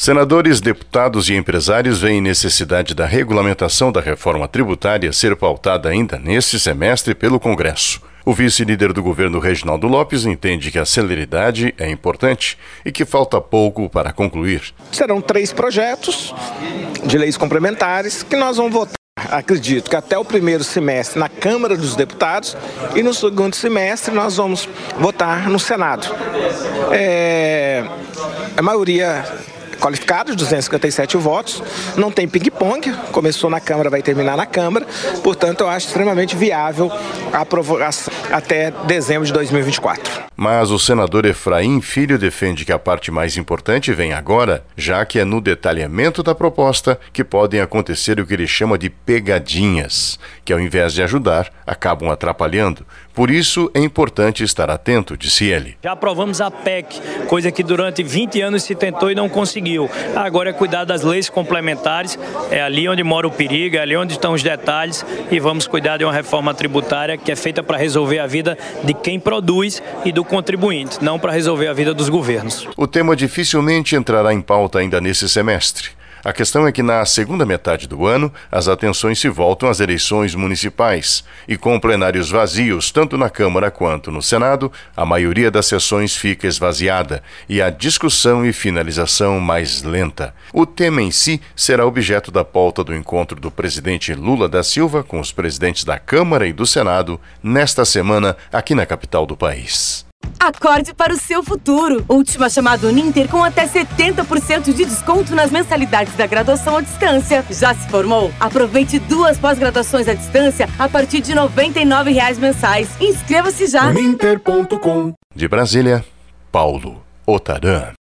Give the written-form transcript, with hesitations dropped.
Senadores, deputados e empresários veem necessidade da regulamentação da reforma tributária ser pautada ainda neste semestre pelo Congresso. O vice-líder do governo, Reginaldo Lopes, entende que a celeridade é importante e que falta pouco para concluir. Serão 3 projetos de leis complementares que nós vamos votar. Acredito que até o primeiro semestre na Câmara dos Deputados e no segundo semestre nós vamos votar no Senado. A maioria qualificada, 257 votos, não tem ping-pong, começou na Câmara, vai terminar na Câmara, portanto eu acho extremamente viável a aprovação até dezembro de 2024. Mas o senador Efraim Filho defende que a parte mais importante vem agora, já que é no detalhamento da proposta que podem acontecer o que ele chama de pegadinhas, que ao invés de ajudar, acabam atrapalhando. Por isso é importante estar atento, disse ele. Já aprovamos a PEC, coisa que durante 20 anos se tentou e não conseguiu. Agora é cuidar das leis complementares, é ali onde mora o perigo, é ali onde estão os detalhes e vamos cuidar de uma reforma tributária que é feita para resolver a vida de quem produz e do contribuinte, não para resolver a vida dos governos. O tema dificilmente entrará em pauta ainda nesse semestre. A questão é que na segunda metade do ano, as atenções se voltam às eleições municipais. E com plenários vazios, tanto na Câmara quanto no Senado, a maioria das sessões fica esvaziada e a discussão e finalização mais lenta. O tema em si será objeto da pauta do encontro do presidente Lula da Silva com os presidentes da Câmara e do Senado nesta semana aqui na capital do país. Acorde para o seu futuro. Última chamada Uninter com até 70% de desconto nas mensalidades da graduação à distância. Já se formou? Aproveite 2 pós-graduações à distância a partir de R$ 99,00 mensais. Inscreva-se já. Uninter.com. De Brasília, Paulo Otaran.